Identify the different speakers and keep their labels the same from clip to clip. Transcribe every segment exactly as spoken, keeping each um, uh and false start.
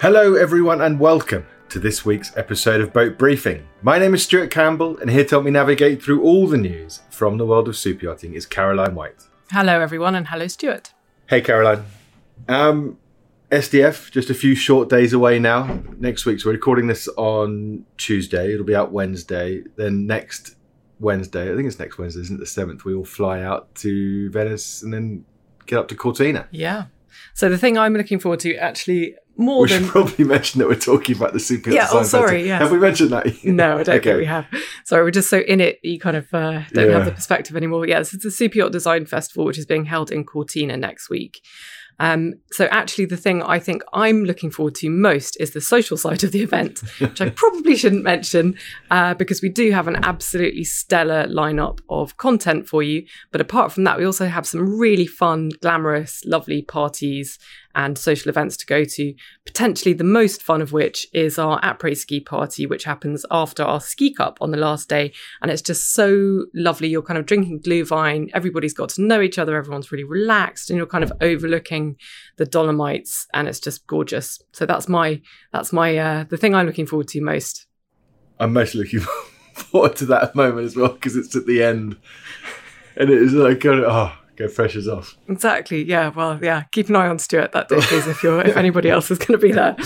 Speaker 1: Hello everyone and welcome to this week's episode of Boat Briefing. My name is Stuart Campbell and here to help me navigate through all the news from the world of super yachting is Caroline White.
Speaker 2: Hello everyone and hello Stuart.
Speaker 1: Hey Caroline. Um, S D F, just a few short days away now. Next week, so we're recording this on Tuesday. It'll be out Wednesday. Then next Wednesday, I think it's next Wednesday, isn't it? The seventh, we all fly out to Venice and then get up to Cortina.
Speaker 2: Yeah. So the thing I'm looking forward to actually more
Speaker 1: we
Speaker 2: than...
Speaker 1: should probably mention that we're talking about the Super Yacht
Speaker 2: Yeah,
Speaker 1: Design
Speaker 2: oh sorry,
Speaker 1: Festival.
Speaker 2: yeah.
Speaker 1: Have we mentioned that?
Speaker 2: No, I don't
Speaker 1: Okay.
Speaker 2: think we have. Sorry, we're just so in it, you kind of uh, don't
Speaker 1: Yeah.
Speaker 2: have the perspective anymore. Yeah, this is the Super Yacht Design Festival, which is being held in Cortina next week. Um, so actually the thing I think I'm looking forward to most is the social side of the event, which I probably shouldn't mention uh, because we do have an absolutely stellar lineup of content for you. But apart from that, we also have some really fun, glamorous, lovely parties and social events to go to, potentially the most fun of which is our après ski party, which happens after our ski cup on the last day. And it's just so lovely. You're kind of drinking Glühwein. Everybody's got to know each other. Everyone's really relaxed and you're kind of overlooking the Dolomites and it's just gorgeous. So that's my, that's my, uh, the thing I'm looking forward to most.
Speaker 1: I'm most looking forward to that moment as well because it's at the end and it is like, oh, go freshers off.
Speaker 2: Exactly. Yeah. Well, yeah. Keep an eye on Stuart that day, please, if you're, if anybody else is going to be there.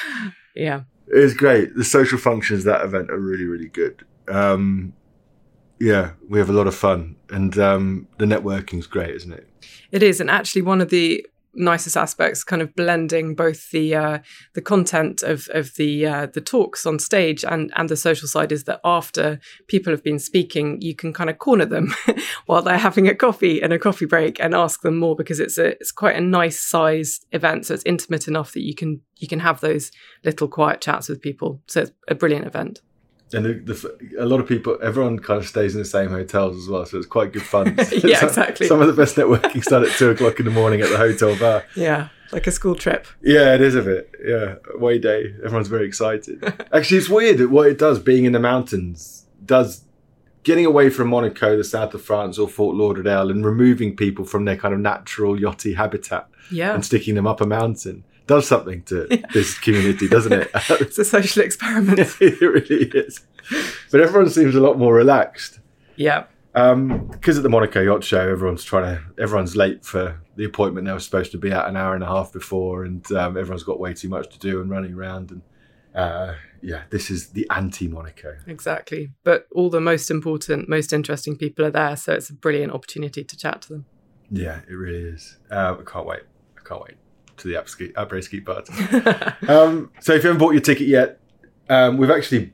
Speaker 2: Yeah.
Speaker 1: It was great. The social functions of that event are really, really good. Um, yeah, we have a lot of fun and um, the networking's great, isn't it?
Speaker 2: It is. And actually one of the nicest aspects, kind of blending both the uh, the content of of the uh, the talks on stage and and the social side, is that after people have been speaking, you can kind of corner them while they're having a coffee and a coffee break and ask them more, because it's a it's quite a nice sized event, so it's intimate enough that you can you can have those little quiet chats with people. So it's a brilliant event.
Speaker 1: And the, the, a lot of people, everyone kind of stays in the same hotels as well, so it's quite good fun.
Speaker 2: Yeah,
Speaker 1: some,
Speaker 2: exactly.
Speaker 1: Some of the best networking start at two o'clock in the morning at the hotel bar.
Speaker 2: Yeah, like a school trip.
Speaker 1: Yeah, it is a bit. Yeah, away day. Everyone's very excited. Actually, it's weird that what it does, being in the mountains, does getting away from Monaco, the south of France, or Fort Lauderdale, and removing people from their kind of natural yachty habitat
Speaker 2: Yeah.
Speaker 1: and sticking them up a mountain does something to yeah. this community, doesn't it?
Speaker 2: It's a social experiment.
Speaker 1: It really is. But everyone seems a lot more relaxed.
Speaker 2: Yeah.
Speaker 1: Um, because at the Monaco Yacht Show, everyone's trying to, everyone's late for the appointment they were supposed to be at an hour and a half before, and um, everyone's got way too much to do and running around. And uh, yeah, this is the anti-Monaco.
Speaker 2: Exactly. But all the most important, most interesting people are there, so it's a brilliant opportunity to chat to them.
Speaker 1: Yeah, it really is. Uh, I can't wait. I can't wait to the après ski party. um, so if you haven't bought your ticket yet, um, we've actually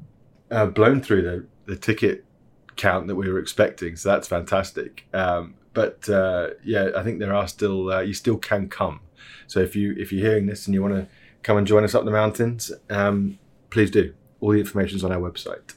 Speaker 1: uh, blown through the, the ticket count that we were expecting, so that's fantastic. Um, but uh, yeah, I think there are still uh, you still can come. So if you if you're hearing this and you want to come and join us up the mountains, um, please do. All the information's on our website.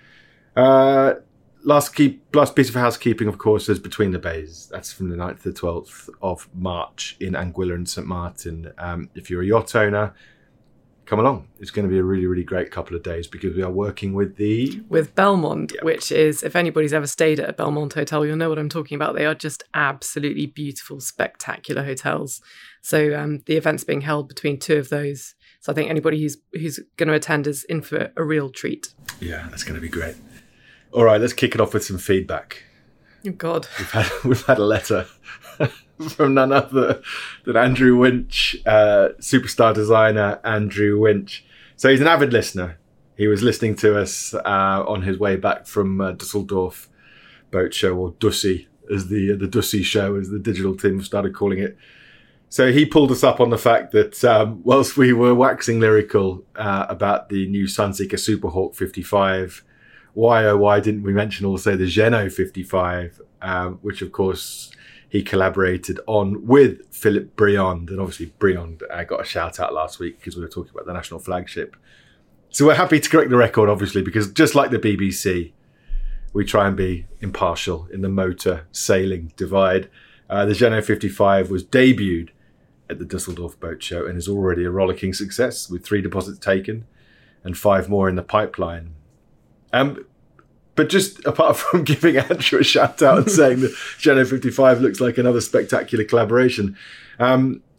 Speaker 1: Uh, last keep last piece of housekeeping, of course, is Between the Bays. That's from the ninth to the twelfth of March in Anguilla and Saint Martin. Um, if you're a yacht owner, come along. It's going to be a really, really great couple of days because we are working with the...
Speaker 2: With Belmont,
Speaker 1: Yep.
Speaker 2: which is, if anybody's ever stayed at a Belmont hotel, you'll know what I'm talking about. They are just absolutely beautiful, spectacular hotels. So um, the event's being held between two of those. So I think anybody who's who's going to attend is in for a real treat.
Speaker 1: Yeah, that's going to be great. All right, let's kick it off with some feedback.
Speaker 2: Oh, God.
Speaker 1: We've had, we've had a letter from none other than Andrew Winch, uh, superstar designer Andrew Winch. So he's an avid listener. He was listening to us uh, on his way back from uh, Dusseldorf Boat Show, or Dussi, as the the Dussi show, as the digital team started calling it. So he pulled us up on the fact that um, whilst we were waxing lyrical uh, about the new Sunseeker Superhawk fifty-five, why oh why didn't we mention also the Geno fifty-five, um, which of course he collaborated on with Philip Briand, and obviously Briand uh, got a shout out last week because we were talking about the national flagship. So we're happy to correct the record, obviously, because just like the B B C, we try and be impartial in the motor sailing divide. Uh, the Geno fifty-five was debuted at the Dusseldorf Boat Show and is already a rollicking success with three deposits taken and five more in the pipeline. Um, But just apart from giving Andrew a shout out and saying that Geno fifty-five looks like another spectacular collaboration, um,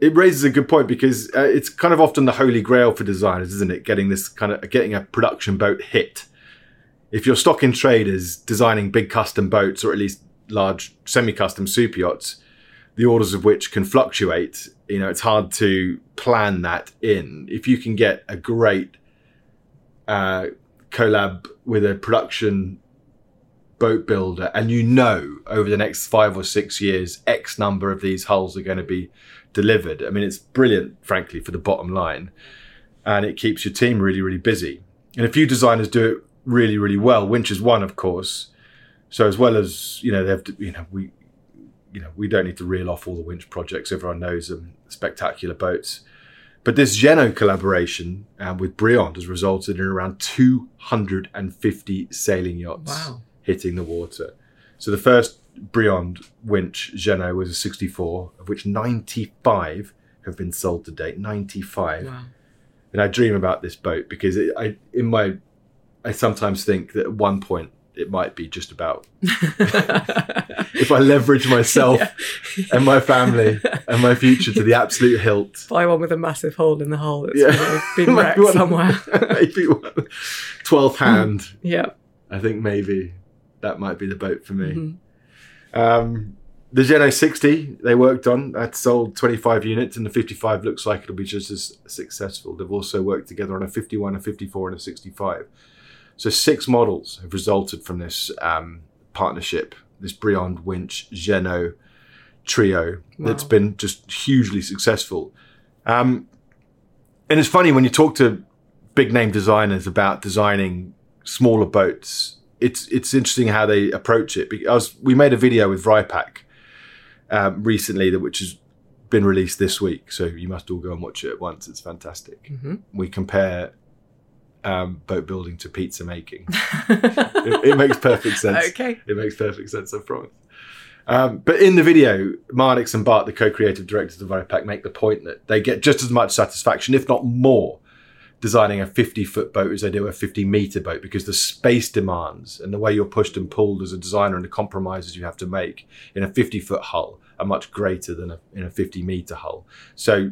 Speaker 1: it raises a good point because uh, it's kind of often the holy grail for designers, isn't it? Getting this kind of getting a production boat hit. If you're stock in traders designing big custom boats, or at least large semi-custom super yachts, the orders of which can fluctuate, you know, it's hard to plan that in. If you can get a great uh, collab with a production boat builder, and you know over the next five or six years X number of these hulls are going to be delivered, I mean, it's brilliant, frankly, for the bottom line, and it keeps your team really, really busy. And a few designers do it really, really well. Winch is one, of course. So as well as, you know, they have to, you know, we, you know, we don't need to reel off all the Winch projects. Everyone knows them, spectacular boats. But this Jeanneau collaboration uh, with Briand has resulted in around two hundred fifty sailing yachts
Speaker 2: Wow. hitting
Speaker 1: the water. So the first Briand winch Jeanneau was a sixty-four, of which ninety-five have been sold to date. ninety-five.
Speaker 2: Wow.
Speaker 1: And I dream about this boat because it, I, in my, I sometimes think that at one point it might be just about if I leverage myself yeah. and my family and my future to the absolute hilt.
Speaker 2: Buy one with a massive hole in the hull that's
Speaker 1: Yeah.
Speaker 2: been wrecked
Speaker 1: one,
Speaker 2: somewhere.
Speaker 1: Maybe one. twelfth hand.
Speaker 2: Yeah.
Speaker 1: I think maybe that might be the boat for me.
Speaker 2: Mm-hmm.
Speaker 1: Um, the Jeanneau sixty they worked on, that sold twenty-five units, and the fifty-five looks like it'll be just as successful. They've also worked together on a fifty-one, a fifty-four, and a sixty-five. So six models have resulted from this um, partnership, this Briand Winch Jeanneau trio wow. that's been just hugely successful. Um, and it's funny when you talk to big name designers about designing smaller boats. It's it's interesting how they approach it. Because we made a video with Vrypak um, recently, that which has been released this week. So you must all go and watch it at once. It's fantastic.
Speaker 2: Mm-hmm.
Speaker 1: We compare um, boat building to pizza making. it, it makes perfect sense.
Speaker 2: Okay.
Speaker 1: It makes perfect sense, I promise. Um, but in the video, Marnix and Bart, the co-creative directors of Vrypak, make the point that they get just as much satisfaction, if not more, designing a fifty-foot boat as they do a fifty-metre boat, because the space demands and the way you're pushed and pulled as a designer and the compromises you have to make in a fifty-foot hull are much greater than a, in a fifty-metre hull. So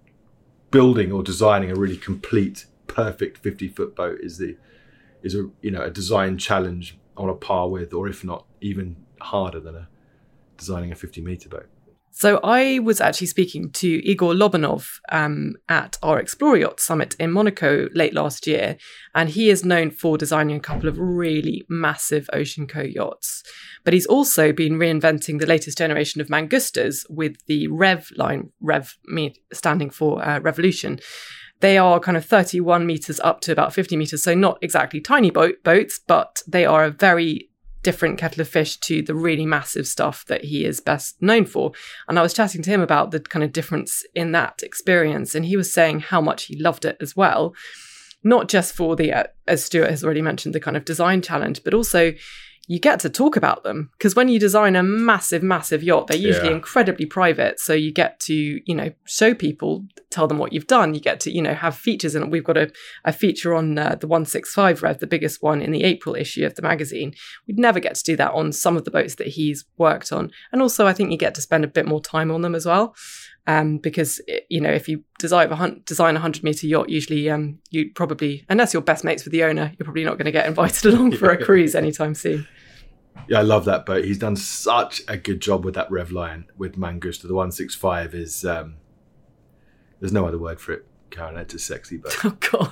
Speaker 1: building or designing a really complete, perfect fifty-foot boat is the is a you know a design challenge on a par with, or if not even harder than a designing a fifty-metre boat.
Speaker 2: So I was actually speaking to Igor Lobanov um, at our Explore Yacht Summit in Monaco late last year, and he is known for designing a couple of really massive OceanCo yachts. But he's also been reinventing the latest generation of Mangustas with the Rev line, Rev standing for uh, Revolution. They are kind of thirty-one metres up to about fifty metres, so not exactly tiny boat boats, but they are a very different kettle of fish to the really massive stuff that he is best known for. And I was chatting to him about the kind of difference in that experience, and he was saying how much he loved it as well, not just for the, uh, as Stuart has already mentioned, the kind of design challenge, but also you get to talk about them, because when you design a massive, massive yacht, they're usually yeah. incredibly private. So you get to, you know, show people, tell them what you've done. You get to, you know, have features. And we've got a, a feature on uh, the one sixty-five Rev, the biggest one in the April issue of the magazine. We'd never get to do that on some of the boats that he's worked on. And also, I think you get to spend a bit more time on them as well. Um, because, you know, if you design a, hun- design a one hundred metre yacht, usually um, you probably, unless you're best mates with the owner, you're probably not going to get invited along for a cruise anytime soon.
Speaker 1: Yeah, I love that boat. He's done such a good job with that Rev line with Mangusta. The one sixty-five is, um, there's no other word for it, Karen. It's a sexy boat.
Speaker 2: Oh, God.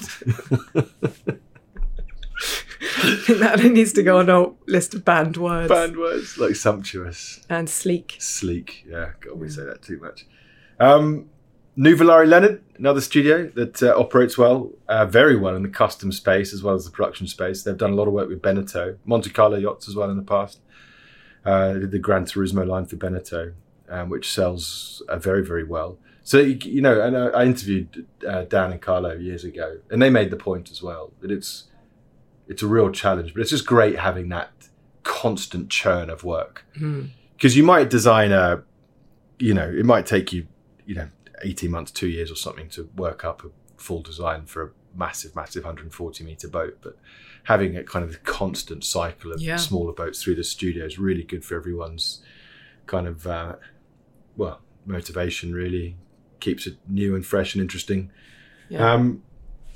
Speaker 2: I think that needs to go on our list of banned words.
Speaker 1: Banned words, like sumptuous.
Speaker 2: And sleek.
Speaker 1: Sleek, yeah. God, we say that too much. Um, Nuvolari Leonard, another studio that uh, operates well, uh, very well in the custom space as well as the production space. They've done a lot of work with Beneteau, Monte Carlo yachts as well in the past. Uh, they did the Gran Turismo line for Beneteau, um, which sells uh, very, very well. So, you know, and I, I interviewed uh, Dan and Carlo years ago, and they made the point as well that it's it's a real challenge, but it's just great having that constant churn of work. Because mm. you might design a, you know, it might take you, you know, eighteen months, two years or something to work up a full design for a massive, massive one hundred forty metre boat. But having a kind of constant cycle of yeah. smaller boats through the studio is really good for everyone's kind of, uh, well, motivation, really. keeps it new and fresh and interesting.
Speaker 2: Yeah.
Speaker 1: Um,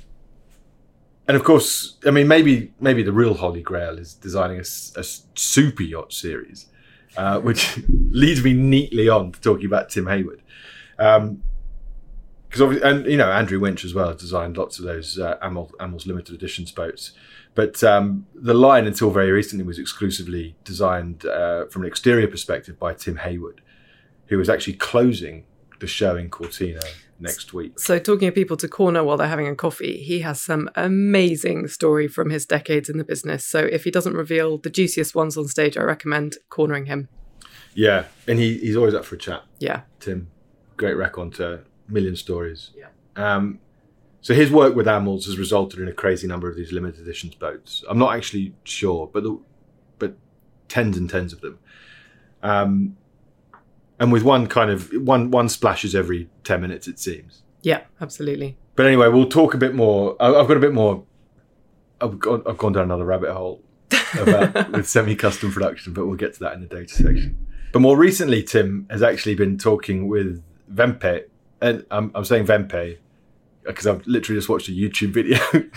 Speaker 1: and of course, I mean, maybe maybe the real holy grail is designing a, s- a s- super yacht series, uh, which leads me neatly on to talking about Tim Hayward. Um, Because obviously, and you know, Andrew Winch as well has designed lots of those uh, Amel, Amel's limited editions boats. But um, the line until very recently was exclusively designed uh, from an exterior perspective by Tim Hayward, who is actually closing the show in Cortina next week.
Speaker 2: So talking of people to corner while they're having a coffee, he has some amazing story from his decades in the business. So if he doesn't reveal the juiciest ones on stage, I recommend cornering him.
Speaker 1: Yeah, and he, he's always up for a chat.
Speaker 2: Yeah.
Speaker 1: Tim, great raconteur, million stories.
Speaker 2: Yeah.
Speaker 1: Um, so his work with Amels has resulted in a crazy number of these limited editions boats. I'm not actually sure, but the, but tens and tens of them. Um, and with one kind of one one splashes every ten minutes, it seems.
Speaker 2: Yeah, absolutely.
Speaker 1: But anyway, we'll talk a bit more. I- I've got a bit more. I've gone, I've gone down another rabbit hole about with semi-custom production, but we'll get to that in the data section. But more recently, Tim has actually been talking with Venpe, and I'm, I'm saying Venpe because I've literally just watched a YouTube video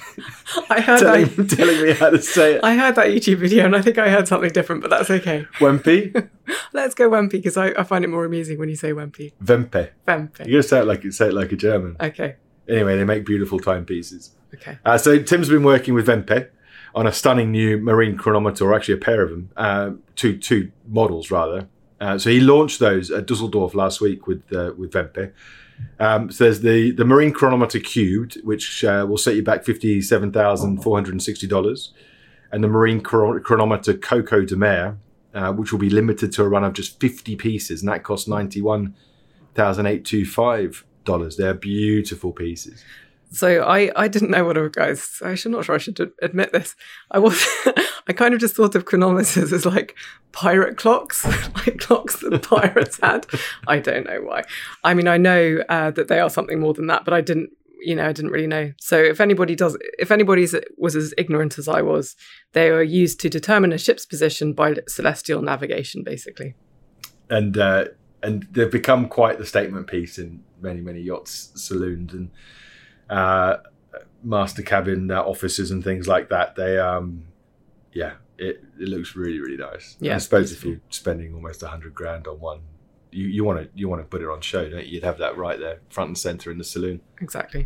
Speaker 2: I heard
Speaker 1: telling,
Speaker 2: that.
Speaker 1: telling me how to say it.
Speaker 2: I heard that YouTube video, and I think I heard something different, but that's okay.
Speaker 1: Wempe,
Speaker 2: Let's go Wempy, because I, I find it more amusing when you say Wempy.
Speaker 1: Venpe.
Speaker 2: Wempy.
Speaker 1: You gotta say it like say it like a German.
Speaker 2: Okay.
Speaker 1: Anyway, they make beautiful timepieces.
Speaker 2: Okay.
Speaker 1: Uh, so Tim's been working with Venpe on a stunning new marine chronometer, or actually a pair of them, uh, two two models rather. Uh, so he launched those at Dusseldorf last week with uh, with Venpe. Um, so there's the, the Marine Chronometer Cubed, which uh, will set you back fifty-seven thousand four hundred sixty dollars, and the Marine Chron- Chronometer Coco de Mer, uh, which will be limited to a run of just fifty pieces, and that costs ninety-one thousand eight hundred twenty-five dollars. They're beautiful pieces.
Speaker 2: So I, I didn't know what a guys. I'm not sure I should admit this. I was I kind of just thought of chronometers as like pirate clocks, like clocks that pirates had. I don't know why. I mean, I know uh, that they are something more than that, but I didn't. You know, I didn't really know. So if anybody does, if anybody was as ignorant as I was, they were used to determine a ship's position by celestial navigation, basically.
Speaker 1: And uh, and they've become quite the statement piece in many many yachts, saloons, and. Uh, master cabin uh, offices and things like that. They, um, yeah, it, it looks really, really nice.
Speaker 2: Yeah,
Speaker 1: I suppose if you're spending almost a hundred grand on one, you you want to you want to put it on show, don't you? You'd have that right there, front and center in the saloon.
Speaker 2: Exactly.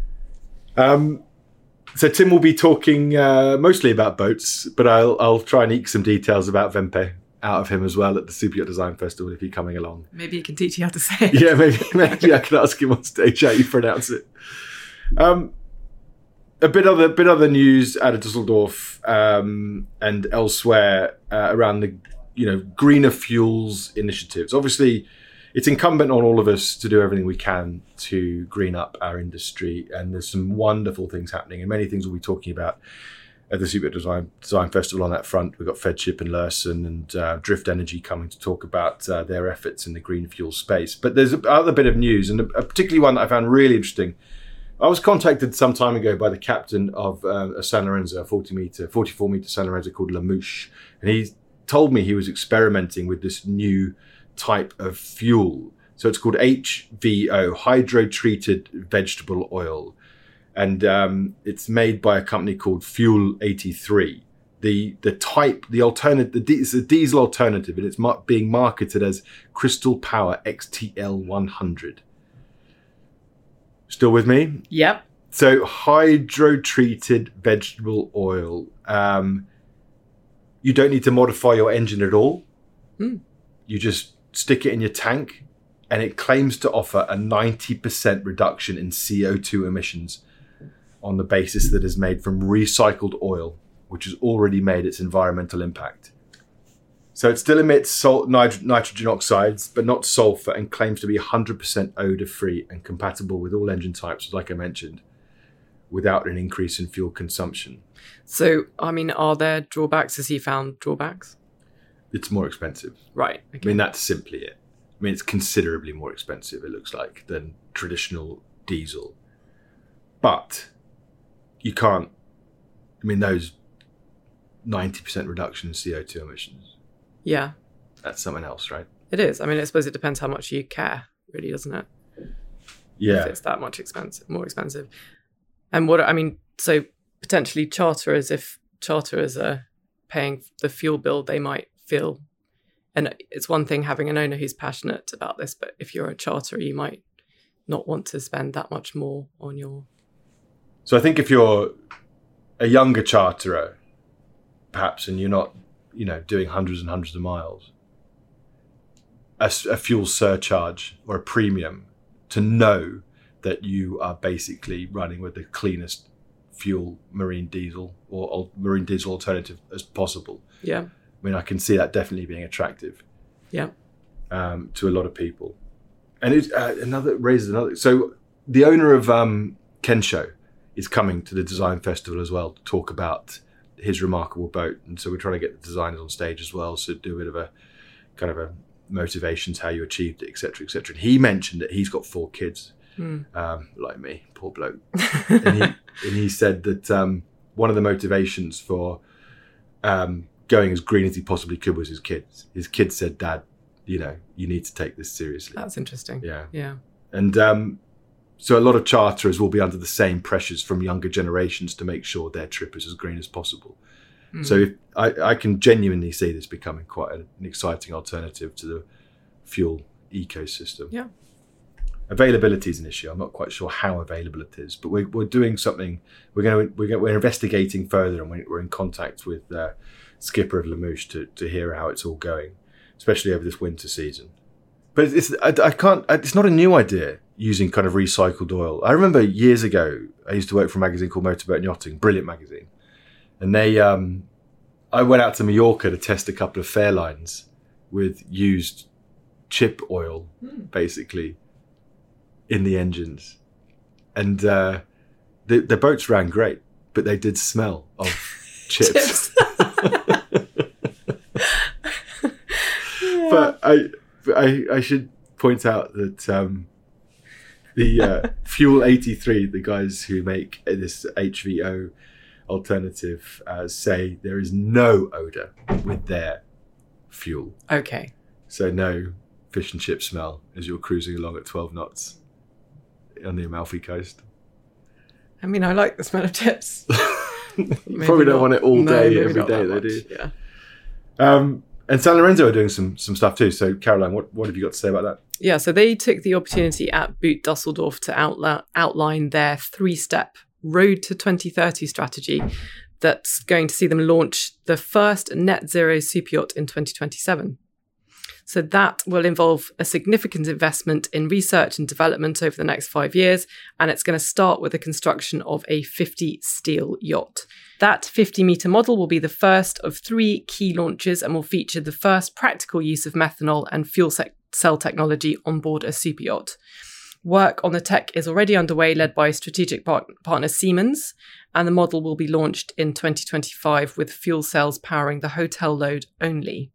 Speaker 1: Um, so Tim will be talking uh, mostly about boats, but I'll I'll try and eke some details about Venpe out of him as well at the Super Yacht Design Festival if you're coming along.
Speaker 2: Maybe he can teach you how to say it.
Speaker 1: Yeah, maybe maybe I can ask him on stage how you pronounce it. Um, a bit other bit other news out of Dusseldorf um, and elsewhere uh, around the you know greener fuels initiatives. Obviously, it's incumbent on all of us to do everything we can to green up our industry, and there's some wonderful things happening, and many things we'll be talking about at the Super Design Design Festival on that front. We've got Fedship and Lursen and uh, Drift Energy coming to talk about uh, their efforts in the green fuel space. But there's another bit of news, and a, a particularly one that I found really interesting. I was contacted some time ago by the captain of um, a San Lorenzo, a forty meter, forty-four meter San Lorenzo called La Mouche, and he told me he was experimenting with this new type of fuel. So it's called H V O, hydro-treated vegetable oil, and um, it's made by a company called Fuel eighty-three. The the type, the alternate, the it's a diesel alternative, and it's mar- being marketed as Crystal Power X T L one hundred. Still with me?
Speaker 2: Yep.
Speaker 1: So hydro-treated vegetable oil. Um, you don't need to modify your engine at all.
Speaker 2: Hmm.
Speaker 1: You just stick it in your tank, and it claims to offer a ninety percent reduction in C O two emissions on the basis that is made from recycled oil, which has already made its environmental impact. So it still emits salt, nit- nitrogen oxides, but not sulfur, and claims to be one hundred percent odor-free and compatible with all engine types, like I mentioned, without an increase in fuel consumption.
Speaker 2: So, I mean, are there drawbacks? Has he found drawbacks?
Speaker 1: It's more expensive.
Speaker 2: Right.
Speaker 1: I
Speaker 2: Okay.
Speaker 1: mean, that's simply it. I mean, it's considerably more expensive, it looks like, than traditional diesel. But you can't, I mean, those ninety percent reduction in C O two emissions,
Speaker 2: Yeah,
Speaker 1: that's something else, right?
Speaker 2: it is. I mean, I suppose it depends how much you care, really, doesn't it?
Speaker 1: Yeah.
Speaker 2: if it's that much expensive, more expensive. And what I mean, so potentially charterers, if charterers are paying the fuel bill, they might feel, and it's one thing having an owner who's passionate about this, but if you're a charterer, you might not want to spend that much more on your.
Speaker 1: So I think if you're a younger charterer, perhaps, and you're not, you know, doing hundreds and hundreds of miles, a, a fuel surcharge or a premium to know that you are basically running with the cleanest fuel marine diesel or, or marine diesel alternative as possible.
Speaker 2: Yeah.
Speaker 1: I mean, I can see that definitely being attractive.
Speaker 2: Yeah.
Speaker 1: Um, to a lot of people. And it uh, another raises another. So the owner of um, Kensho is coming to the design festival as well to talk about his remarkable boat. And so we're trying to get the designers on stage as well. So do a bit of a kind of a motivations, how you achieved it, et cetera, et cetera. And he mentioned that he's got four kids. Mm. Um, like me, poor bloke. and, he, and he said that um, one of the motivations for um, going as green as he possibly could was his kids. His kids said, Dad, you know, you need to take this seriously.
Speaker 2: That's interesting.
Speaker 1: Yeah.
Speaker 2: Yeah.
Speaker 1: And um, so a lot of charterers will be under the same pressures from younger generations to make sure their trip is as green as possible. Mm. So if, I, I can genuinely see this becoming quite an exciting alternative to the fuel ecosystem.
Speaker 2: Yeah.
Speaker 1: Availability is an issue. I'm not quite sure how available it is, but we're, we're doing something. We're going to we're, going, we're investigating further, and we're in contact with uh, Skipper of Lamouche to to hear how it's all going, especially over this winter season. But it's I, I can't. It's not a new idea using kind of recycled oil. I remember years ago I used to work for a magazine called Motorboat and Yachting, brilliant magazine, and they um, I went out to Mallorca to test a couple of Fairlines with used chip oil, mm. basically. In the engines, and uh, the the boats ran great, but they did smell of chips. chips. yeah. But I, I I should point out that um, the uh, Fuel eighty-three, the guys who make this H V O alternative, uh, say there is no odor with their fuel.
Speaker 2: Okay.
Speaker 1: So no fish and chip smell as you're cruising along at twelve knots. On the Amalfi Coast.
Speaker 2: I mean, I like the smell of chips.
Speaker 1: You probably don't not. want it all day, no, every day, they do.
Speaker 2: Yeah.
Speaker 1: Um, and San Lorenzo are doing some some stuff too. So, Caroline, what, what have you got to say about that?
Speaker 2: Yeah, so they took the opportunity at Boot Dusseldorf to outla- outline their three-step Road to twenty thirty strategy that's going to see them launch the first net zero super yacht in twenty twenty-seven. So that will involve a significant investment in research and development over the next five years, and it's going to start with the construction of a fifty steel yacht. That fifty metre model will be the first of three key launches and will feature the first practical use of methanol and fuel cell technology on board a super yacht. Work on the tech is already underway, led by strategic part- partner Siemens, and the model will be launched in twenty twenty-five with fuel cells powering the hotel load only.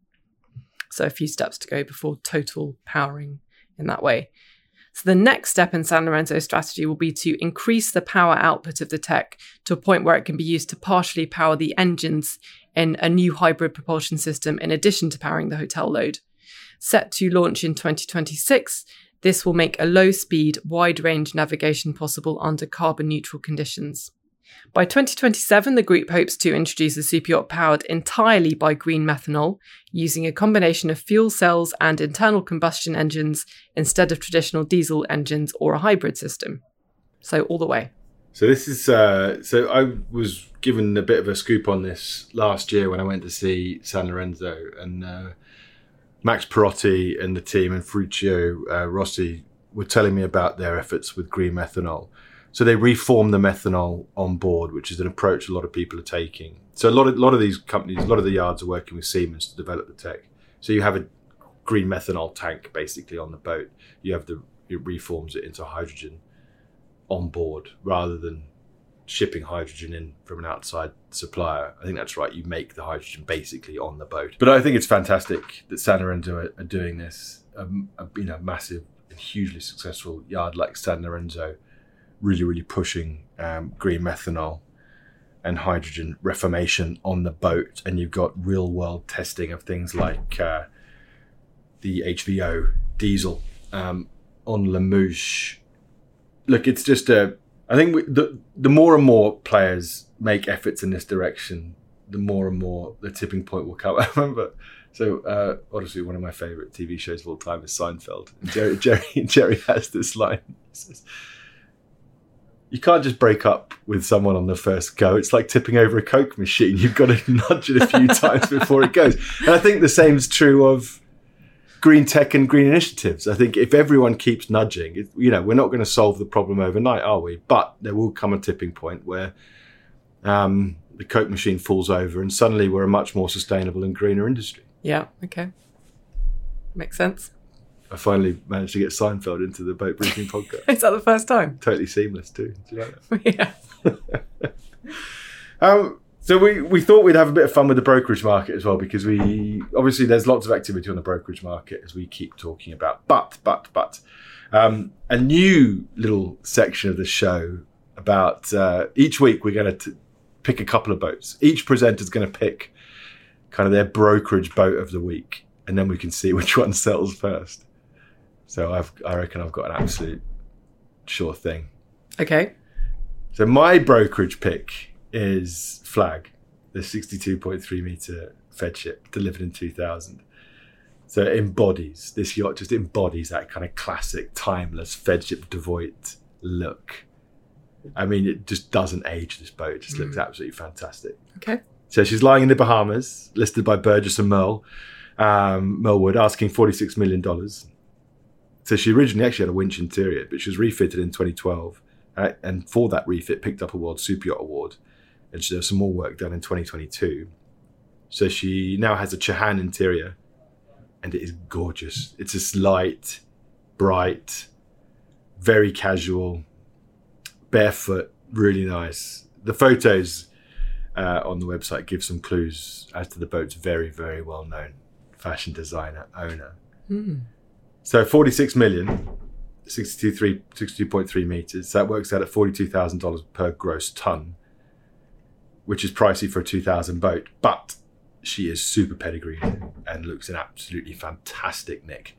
Speaker 2: So a few steps to go before total powering in that way. So the next step in San Lorenzo's strategy will be to increase the power output of the tech to a point where it can be used to partially power the engines in a new hybrid propulsion system in addition to powering the hotel load. Set to launch in twenty twenty-six, this will make a low-speed, wide-range navigation possible under carbon-neutral conditions. By twenty twenty-seven, the group hopes to introduce a super yacht powered entirely by green methanol, using a combination of fuel cells and internal combustion engines instead of traditional diesel engines or a hybrid system. So all the way.
Speaker 1: So this is uh, so I was given a bit of a scoop on this last year when I went to see San Lorenzo, and uh, Max Perotti and the team and Ferruccio uh, Rossi were telling me about their efforts with green methanol. So they reform the methanol on board, which is an approach a lot of people are taking. So a lot of a lot of these companies, a lot of the yards are working with Siemens to develop the tech. So you have a green methanol tank basically on the boat. You have the it reforms it into hydrogen on board rather than shipping hydrogen in from an outside supplier. I think that's right. You make the hydrogen basically on the boat. But I think it's fantastic that San Lorenzo are, are doing this. Um, a, you know, massive and hugely successful yard like San Lorenzo. Really, really pushing um, green methanol and hydrogen reformation on the boat. And you've got real world testing of things like uh, the H V O diesel um, on Lamouche look, it's just a. I think we, the the more and more players make efforts in this direction, the more and more the tipping point will come. I remember, so uh, honestly, one of my favourite T V shows of all time is Seinfeld. And Jerry, Jerry, Jerry has this line. He says, you can't just break up with someone on the first go. It's like tipping over a Coke machine. You've got to nudge it a few times before it goes. And I think the same is true of green tech and green initiatives. I think if everyone keeps nudging, it, you know, we're not going to solve the problem overnight, are we? But there will come a tipping point where um, the Coke machine falls over and suddenly we're a much more sustainable and greener industry.
Speaker 2: Yeah, okay. Makes sense.
Speaker 1: I finally managed to get Seinfeld into the Boat Briefing podcast.
Speaker 2: Is that the first time?
Speaker 1: Totally seamless too. Do you like
Speaker 2: Yeah.
Speaker 1: that? um, so we, we thought we'd have a bit of fun with the brokerage market as well, because we obviously there's lots of activity on the brokerage market as we keep talking about. But, but, but, um, a new little section of the show about uh, each week we're going to pick a couple of boats. Each presenter's going to pick kind of their brokerage boat of the week, and then we can see which one sells first. So I've, I reckon I've got an absolute sure thing.
Speaker 2: Okay.
Speaker 1: So my brokerage pick is Flag, the sixty-two point three metre Fed ship delivered in two thousand. So it embodies, this yacht just embodies that kind of classic, timeless Fed ship Devoit look. I mean, it just doesn't age, this boat. It just mm. looks absolutely fantastic.
Speaker 2: Okay.
Speaker 1: So she's lying in the Bahamas, listed by Burgess and Merle, um, Merlewood, asking forty-six million dollars. So she originally actually had a winch interior, but she was refitted in twenty twelve. Uh, and for that refit, picked up a World Super Yacht Award. And so there's some more work done in twenty twenty-two. So she now has a Chahan interior. And it is gorgeous. It's just light, bright, very casual, barefoot, really nice. The photos uh, on the website give some clues as to the boat's very, very well-known fashion designer, owner.
Speaker 2: Mm.
Speaker 1: So forty-six million, sixty-two point three metres. That works out at forty-two thousand dollars per gross tonne, which is pricey for a two thousand boat. But she is super pedigreed and looks in absolutely fantastic nick.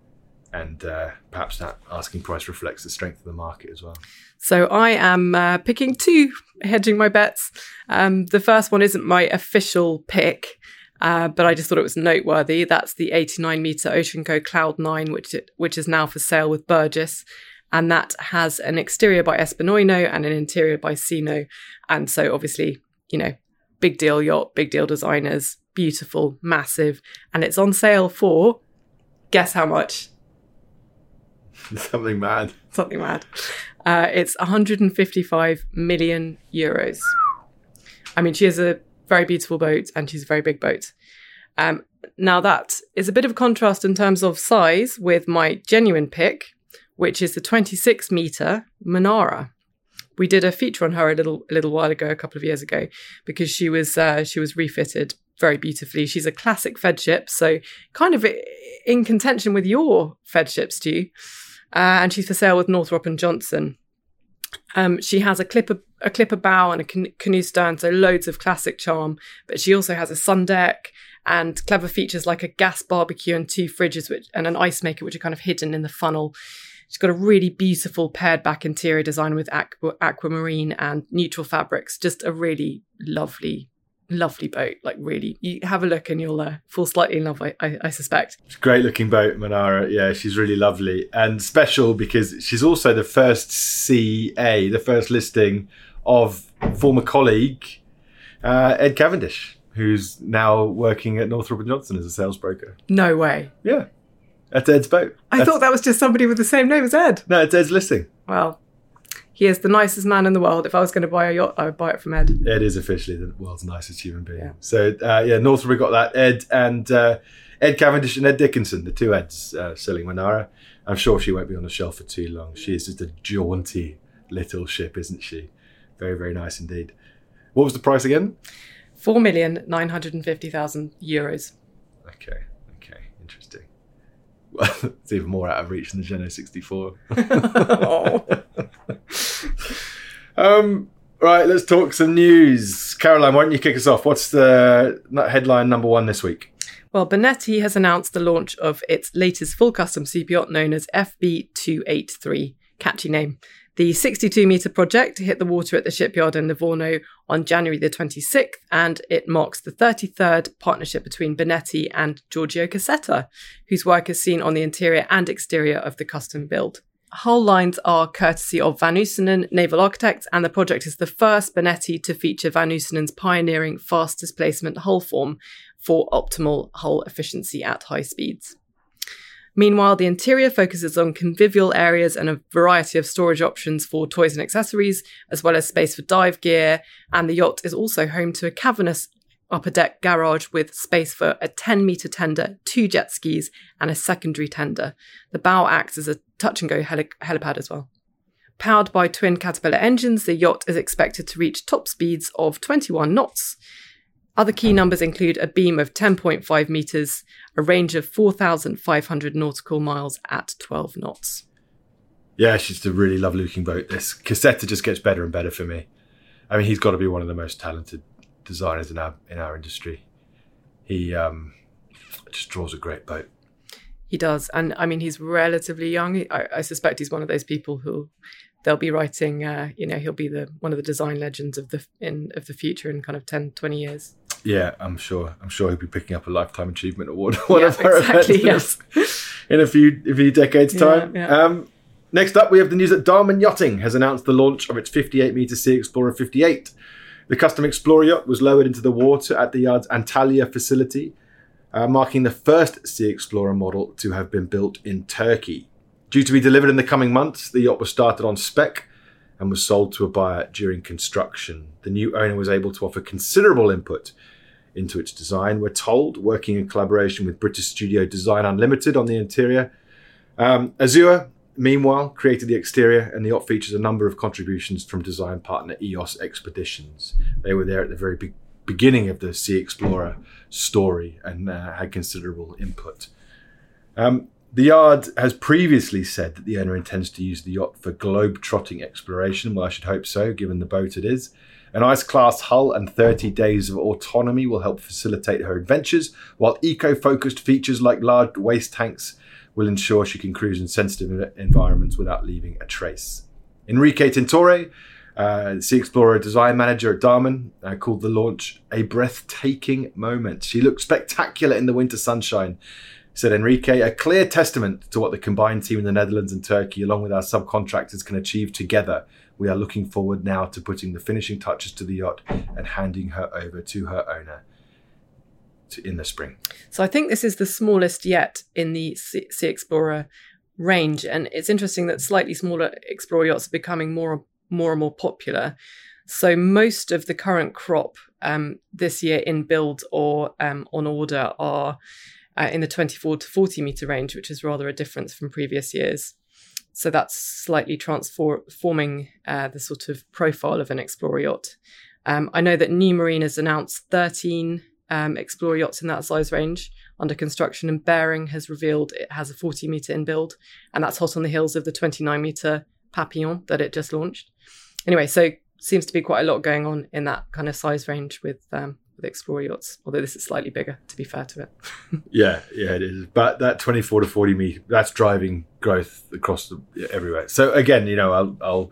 Speaker 1: And uh, perhaps that asking price reflects the strength of the market as well.
Speaker 2: So I am uh, picking two, hedging my bets. Um, the first one isn't my official pick. Uh, but I just thought it was noteworthy. That's the eighty-nine metre Oceanco Cloud nine, which it, which is now for sale with Burgess. And that has an exterior by Espinoino and an interior by Sino. And so obviously, you know, big deal yacht, big deal designers, beautiful, massive. And it's on sale for, guess how much?
Speaker 1: Something mad.
Speaker 2: Something mad. Uh, it's one hundred fifty-five million euros. I mean, she has a very beautiful boat and she's a very big boat. Um, now that is a bit of a contrast in terms of size with my genuine pick, which is the twenty-six metre Manara. We did a feature on her a little a little while ago, a couple of years ago, because she was uh, she was refitted very beautifully. She's a classic Fed ship, so kind of in contention with your Fed ships, Stu. Uh, and she's for sale with Northrop and Johnson. Um, she has a clipper, a clipper bow and a can- canoe stern, so loads of classic charm. But she also has a sun deck and clever features like a gas barbecue and two fridges which, and an ice maker, which are kind of hidden in the funnel. She's got a really beautiful pared back interior design with aqua, aquamarine and neutral fabrics. Just a really lovely, lovely boat. Like really, you have a look and you'll uh, fall slightly in love, I, I, I suspect.
Speaker 1: It's a great looking boat, Manara. Yeah, she's really lovely and special because she's also the first C A, the first listing of former colleague uh, Ed Cavendish, who's now working at Northrop and Johnson as a sales broker.
Speaker 2: No way.
Speaker 1: Yeah. That's Ed's boat.
Speaker 2: I
Speaker 1: That's,
Speaker 2: thought that was just somebody with the same name as Ed.
Speaker 1: No, it's Ed's listing.
Speaker 2: Well, he is the nicest man in the world. If I was going to buy a yacht, I would buy it from Ed.
Speaker 1: Ed is officially the world's nicest human being.
Speaker 2: Yeah.
Speaker 1: So, uh, yeah, Northrop got that. Ed and uh, Ed Cavendish and Ed Dickinson, the two Eds uh, selling Manara. I'm sure she won't be on the shelf for too long. She is just a jaunty little ship, isn't she? Very, very nice indeed. What was the price again?
Speaker 2: four million nine hundred fifty thousand euros.
Speaker 1: Okay, okay, interesting. Well, it's even more out of reach than the Geno sixty-four.
Speaker 2: Oh.
Speaker 1: um, right, let's talk some news. Caroline, why don't you kick us off? What's the headline number one this week?
Speaker 2: Well, Bonetti has announced the launch of its latest full custom super yacht known as F B two eighty-three Catchy name. The sixty-two metre project hit the water at the shipyard in Livorno on January the twenty-sixth, and it marks the thirty-third partnership between Bonetti and Giorgio Cassetta, whose work is seen on the interior and exterior of the custom build. Hull lines are courtesy of Van Oosenen Naval Architects, and the project is the first Bonetti to feature Van Oosenen's pioneering fast displacement hull form for optimal hull efficiency at high speeds. Meanwhile, the interior focuses on convivial areas and a variety of storage options for toys and accessories, as well as space for dive gear, and the yacht is also home to a cavernous upper deck garage with space for a ten metre tender, two jet skis, and a secondary tender. The bow acts as a touch-and-go heli- helipad as well. Powered by twin Caterpillar engines, the yacht is expected to reach top speeds of twenty-one knots. Other key numbers include a beam of ten point five metres, a range of four thousand five hundred nautical miles at twelve knots.
Speaker 1: Yeah, it's just a really lovely looking boat. This Cassetta just gets better and better for me. I mean, he's got to be one of the most talented designers in our in our industry. He um, just draws a great boat.
Speaker 2: He does. And I mean, he's relatively young. I, I suspect he's one of those people who they'll be writing, uh, you know, he'll be the one of the design legends of the in of the future in kind of ten, twenty years.
Speaker 1: Yeah, I'm sure. I'm sure he'll be picking up a Lifetime Achievement Award. One
Speaker 2: yeah,
Speaker 1: of our
Speaker 2: exactly,
Speaker 1: events
Speaker 2: yes.
Speaker 1: in a few, a few decades' time.
Speaker 2: Yeah, yeah.
Speaker 1: Um, next up, we have the news that Damen Yachting has announced the launch of its fifty-eight metre Sea Explorer fifty-eight. The custom Explorer yacht was lowered into the water at the yard's Antalya facility, uh, marking the first Sea Explorer model to have been built in Turkey. Due to be delivered in the coming months, the yacht was started on spec and was sold to a buyer during construction. The new owner was able to offer considerable input into its design, we're told, working in collaboration with British studio Design Unlimited on the interior. Um, Azure, meanwhile, created the exterior, and the yacht features a number of contributions from design partner E O S Expeditions. They were there at the very be- beginning of the Sea Explorer story and uh, had considerable input. Um, the yard has previously said that the owner intends to use the yacht for globe-trotting exploration. Well, I should hope so, given the boat it is. An ice-class hull and thirty days of autonomy will help facilitate her adventures, while eco-focused features like large waste tanks will ensure she can cruise in sensitive environments without leaving a trace. Enrique Tintore, uh, Sea Explorer design manager at Damen, uh, called the launch a breathtaking moment. She looked spectacular in the winter sunshine, said Enrique, a clear testament to what the combined team in the Netherlands and Turkey, along with our subcontractors, can achieve together. We are looking forward now to putting the finishing touches to the yacht and handing her over to her owner to, in the spring.
Speaker 2: So I think this is the smallest yet in the Sea Explorer range. And it's interesting that slightly smaller Explorer yachts are becoming more, more and more popular. So most of the current crop um, this year in build or um, on order are uh, in the twenty-four to forty metre range, which is rather a difference from previous years. So that's slightly transforming uh, the sort of profile of an Explorer yacht. Um, I know that New Marine has announced thirteen um, Explorer yachts in that size range under construction, and Bearing has revealed it has a forty metre in build, and that's hot on the heels of the twenty-nine metre Papillon that it just launched. Anyway, so seems to be quite a lot going on in that kind of size range with um, with Explorer yachts, although this is slightly bigger, to be fair to it.
Speaker 1: yeah, yeah, it is. But that twenty-four to forty metre, that's driving growth across the, everywhere. So again, you know, I'll, I'll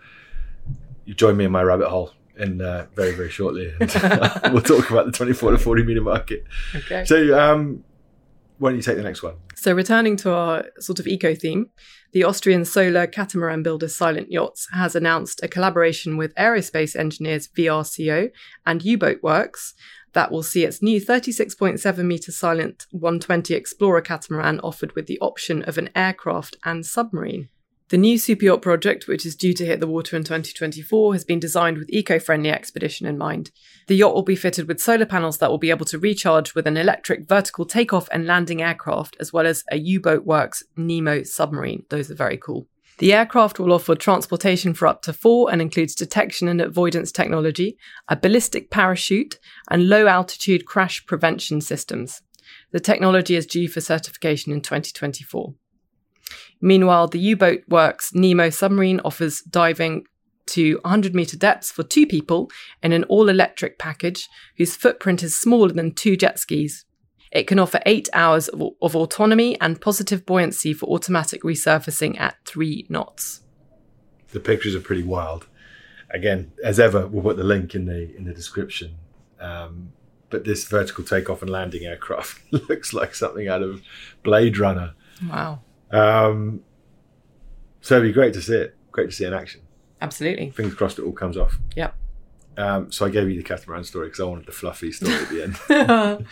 Speaker 1: you join me in my rabbit hole in uh, very, very shortly. And we'll talk about the twenty-four to forty metre market.
Speaker 2: Okay.
Speaker 1: So um, why don't you take the next one?
Speaker 2: So returning to our sort of eco theme, the Austrian solar catamaran builder Silent Yachts has announced a collaboration with aerospace engineers V R C O and U-Boat Works that will see its new thirty-six point seven metre Silent one twenty Explorer catamaran offered with the option of an aircraft and submarine. The new super yacht project, which is due to hit the water in twenty twenty-four, has been designed with eco-friendly expedition in mind. The yacht will be fitted with solar panels that will be able to recharge with an electric vertical takeoff and landing aircraft, as well as a U-Boat Works Nemo submarine. Those are very cool. The aircraft will offer transportation for up to four and includes detection and avoidance technology, a ballistic parachute, and low-altitude crash prevention systems. The technology is due for certification in twenty twenty-four. Meanwhile, the U-Boat Works Nemo submarine offers diving to one hundred metre depths for two people in an all-electric package whose footprint is smaller than two jet skis. It can offer eight hours of, of autonomy and positive buoyancy for automatic resurfacing at three knots.
Speaker 1: The pictures are pretty wild. Again, as ever, we'll put the link in the in the description. Um, but this vertical takeoff and landing aircraft looks like something out of Blade Runner.
Speaker 2: Wow.
Speaker 1: Um, so it'd be great to see it. Great to see it in action.
Speaker 2: Absolutely.
Speaker 1: Fingers crossed it all comes off.
Speaker 2: Yep.
Speaker 1: Um, so I gave you the catamaran story because I wanted the fluffy story at the end.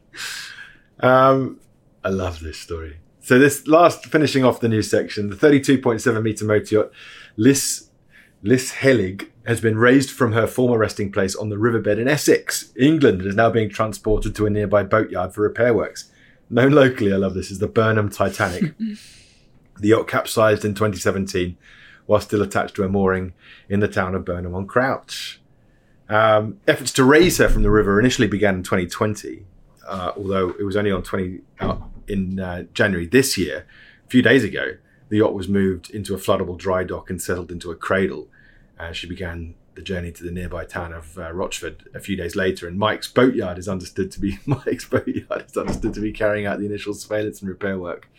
Speaker 1: um, I love this story. So this last, finishing off the news section, the thirty-two point seven metre motor yacht Liss, Liss Helig has been raised from her former resting place on the riverbed in Essex, England, and is now being transported to a nearby boatyard for repair works. Known locally, I love this, as the Burnham Titanic. The yacht capsized in twenty seventeen while still attached to a mooring in the town of Burnham on Crouch. Um, efforts to raise her from the river initially began in twenty twenty, uh, although it was only on twenty uh, in uh, January this year. A few days ago, the yacht was moved into a floodable dry dock and settled into a cradle. Uh, she began the journey to the nearby town of uh, Rochford a few days later, and Mike's Boatyard is understood to be Mike's Boatyard is understood to be carrying out the initial surveillance and repair work.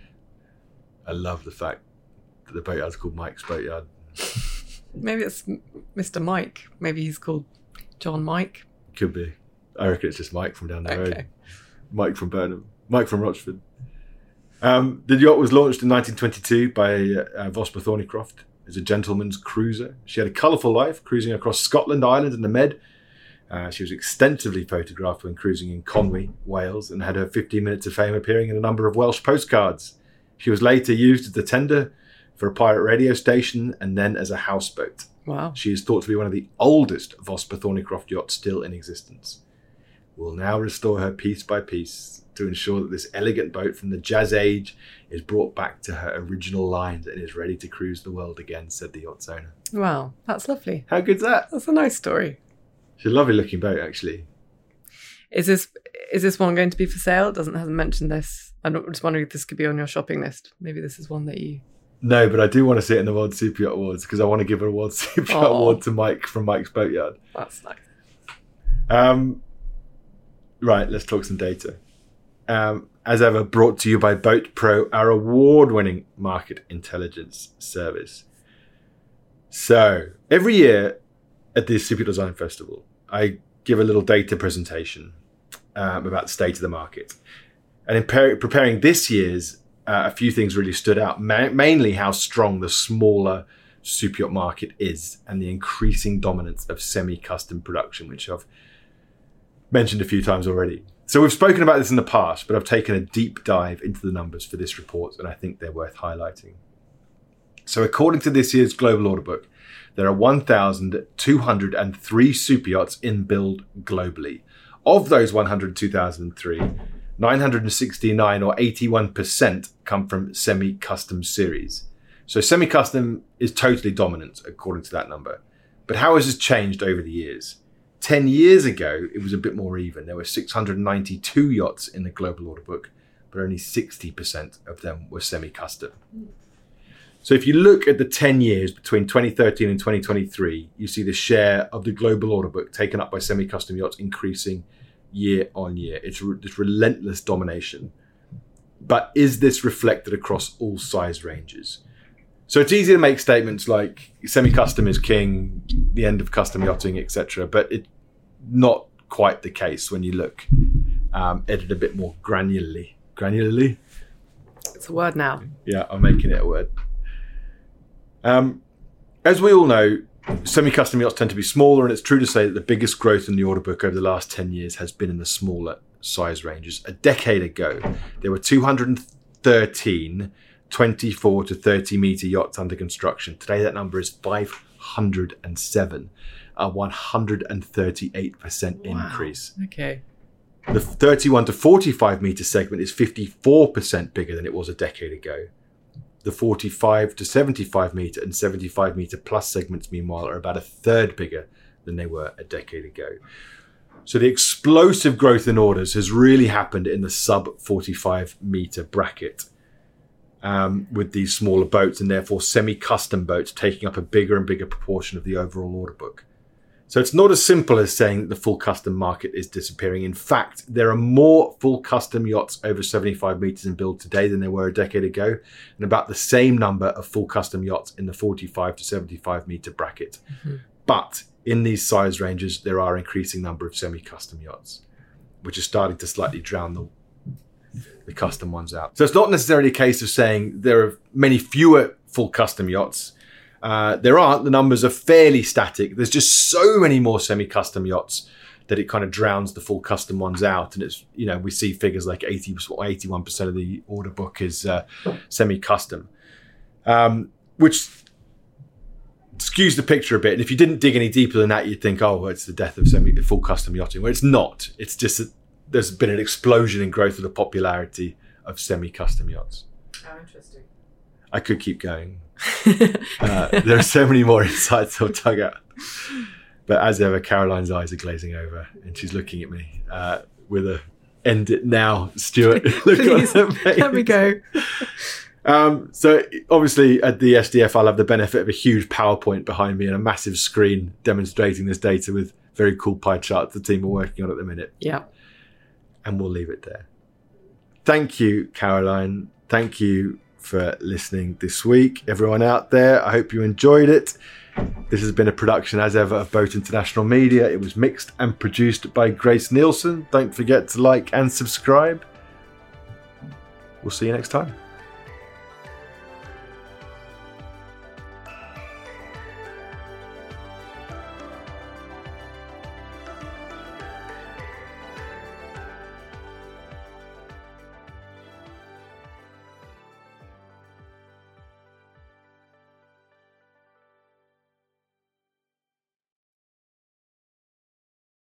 Speaker 1: I love the fact that the boatyard's called Mike's Boatyard.
Speaker 2: Maybe it's Mister Mike. Maybe he's called John Mike.
Speaker 1: Could be. I reckon it's just Mike from down the
Speaker 2: Okay.
Speaker 1: road. Mike from Burnham. Mike from Rochford. Um, the yacht was launched in nineteen twenty-two by uh, Vosper Thornycroft as a gentleman's cruiser. She had a colourful life, cruising across Scotland, Ireland and the Med. Uh, she was extensively photographed when cruising in Conwy, Wales, and had her fifteen minutes of fame appearing in a number of Welsh postcards. She was later used as a tender for a pirate radio station and then as a houseboat.
Speaker 2: Wow.
Speaker 1: She is thought to be one of the oldest Vosper Thornycroft yachts still in existence. We'll now restore her piece by piece to ensure that this elegant boat from the Jazz Age is brought back to her original lines and is ready to cruise the world again, said the yacht's owner.
Speaker 2: Wow, that's lovely.
Speaker 1: How good's that?
Speaker 2: That's a nice story.
Speaker 1: It's a lovely looking boat, actually.
Speaker 2: Is this is this one going to be for sale? It doesn't hasn't mentioned this. I'm just wondering if this could be on your shopping list. Maybe this is one that you.
Speaker 1: No, but I do want to see it in the World Super Yacht Awards because I want to give a World Super Yacht
Speaker 2: Oh.
Speaker 1: Award to Mike from Mike's Boatyard.
Speaker 2: That's nice.
Speaker 1: Um, right, let's talk some data. Um, as ever, brought to you by Boat Pro, our award-winning market intelligence service. So, every year at the Super Yacht Design Festival, I give a little data presentation um, about the state of the market. And in par- preparing this year's, uh, a few things really stood out, Ma- mainly how strong the smaller super yacht market is and the increasing dominance of semi-custom production, which I've mentioned a few times already. So we've spoken about this in the past, but I've taken a deep dive into the numbers for this report, and I think they're worth highlighting. So according to this year's Global Order Book, there are one thousand two hundred three super yachts in build globally. Of those one hundred two thousand three, nine hundred sixty-nine or eighty-one percent come from semi-custom series. So semi-custom is totally dominant according to that number. But how has this changed over the years? Ten years ago, it was a bit more even. There were six hundred ninety-two yachts in the Global Order Book, but only sixty percent of them were semi-custom. So if you look at the ten years between twenty thirteen and twenty twenty-three, you see the share of the Global Order Book taken up by semi-custom yachts increasing year on year. It's re- this relentless domination. But is this reflected across all size ranges? So it's easy to make statements like semi-custom is king, the end of custom yachting, et cetera. But it's not quite the case when you look um, at it a bit more granularly. Granularly?
Speaker 2: It's a word now.
Speaker 1: Yeah, I'm making it a word. Um, as we all know, semi-custom yachts tend to be smaller, and it's true to say that the biggest growth in the order book over the last ten years has been in the smaller size ranges. A decade ago, there were two hundred thirteen twenty-four to thirty metre yachts under construction. Today, that number is five hundred seven, a one hundred thirty-eight percent
Speaker 2: Wow.
Speaker 1: increase.
Speaker 2: Okay.
Speaker 1: The thirty-one to forty-five metre segment is fifty-four percent bigger than it was a decade ago. The forty-five to seventy-five metre and seventy-five metre plus segments, meanwhile, are about a third bigger than they were a decade ago. So the explosive growth in orders has really happened in the sub forty-five metre bracket, um, with these smaller boats and therefore semi-custom boats taking up a bigger and bigger proportion of the overall order book. So it's not as simple as saying that the full custom market is disappearing. In fact, there are more full custom yachts over seventy-five meters in build today than there were a decade ago, and about the same number of full custom yachts in the forty-five to seventy-five meter bracket. Mm-hmm. But in these size ranges, there are increasing number of semi-custom yachts, which is starting to slightly drown the, the custom ones out. So it's not necessarily a case of saying there are many fewer full custom yachts. Uh, there aren't. The numbers are fairly static. There's just so many more semi-custom yachts that it kind of drowns the full custom ones out. And it's, you know, we see figures like eighty or eighty-one percent of the order book is uh, semi-custom, um, which skews the picture a bit. And if you didn't dig any deeper than that, you'd think, oh, well, it's the death of semi full custom yachting. Well, it's not. It's just that there's been an explosion in growth of the popularity of semi-custom yachts.
Speaker 2: How interesting.
Speaker 1: I could keep going. uh, there are so many more insights I'll tug out. But as ever, Caroline's eyes are glazing over and she's looking at me uh, with a end it now, Stuart. Look
Speaker 2: Please,
Speaker 1: on her face.
Speaker 2: Let me go.
Speaker 1: Um, so obviously at the S D F, I'll have the benefit of a huge PowerPoint behind me and a massive screen demonstrating this data with very cool pie charts the team are working on at the minute.
Speaker 2: Yeah. And
Speaker 1: we'll leave it there. Thank you, Caroline. Thank you for listening this week. Everyone out there, I hope you enjoyed it. This has been a production, as ever, of Boat International Media. It was mixed and produced by Grace Nielsen. Don't forget to like and subscribe. We'll see you next time.